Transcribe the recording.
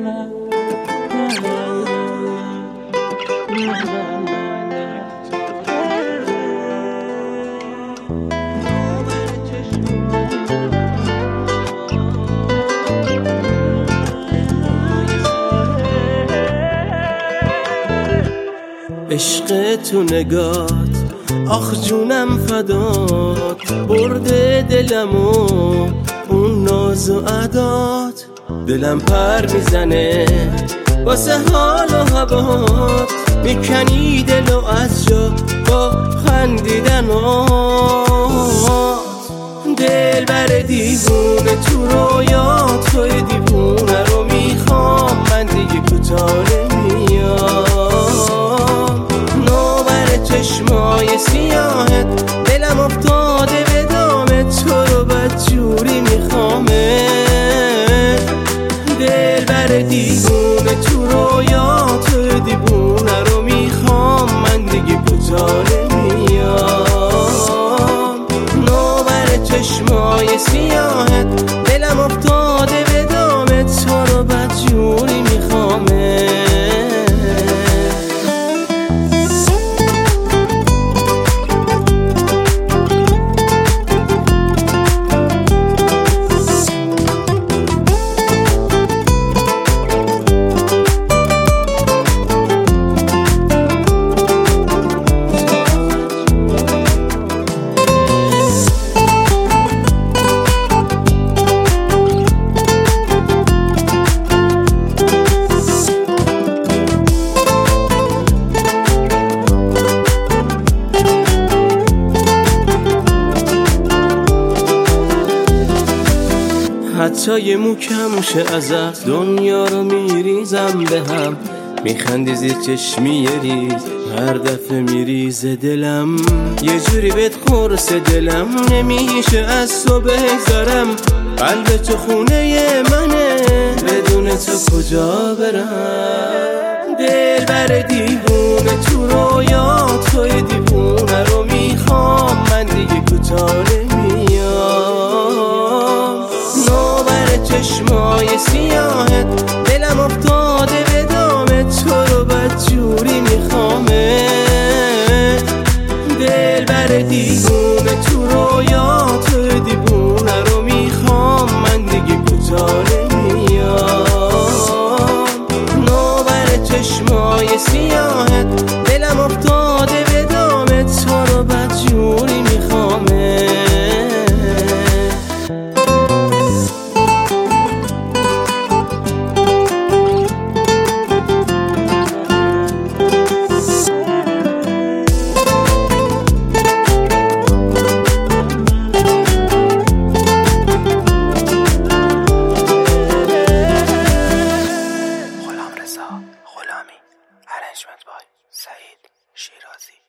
عشق تو نگات آخ جونم فدات، برده دلمو اون ناز و عدات. دلم پر میزنه واسه حال و هوات، میکنی دلو از جا با خندیدنات. دل بر دیوونه تو رویات، توی دیوونه رو میخوام من دیگه کوتاه نمیام. نوبر چشمای سیاهت دلم افتاده به دامت، تو رو بدجوری میخوامه. دل بر دیوونه تو رویات، توی دیوونه رو میخوام من دیگه کوتاه نمیام. نوبر چشمای سیاهت دلم افتاده به دامت، تو رو بدجوری میخوامه. حتی یه موکم شه ازت دنیا رو میریزم به هم، میخندی زیر چشمی یه ریز هر دفعه میریزه دلم. یه جوری بهت قرص دلم نمیشه از تو بگذارم. قلب تو خونه منه، بدون تو کجا برم. دل بر دیوونه تو رویات، توی دیوونه رو میخوام من دیگه کوتاه نمیام. چشمای سیاهت دلم افتاده به دامت، تو رو بدجوری میخوامه. دل بر دیوونه تو رویات، توی دیوونه رو میخوام من دیگه کوتاه نمیام. نوبر چشمای سیاهت دلم افتاده به دامت، تو رو بدجوری میخوامه. غلامی. ارنجمنت بای سعید شیرازی.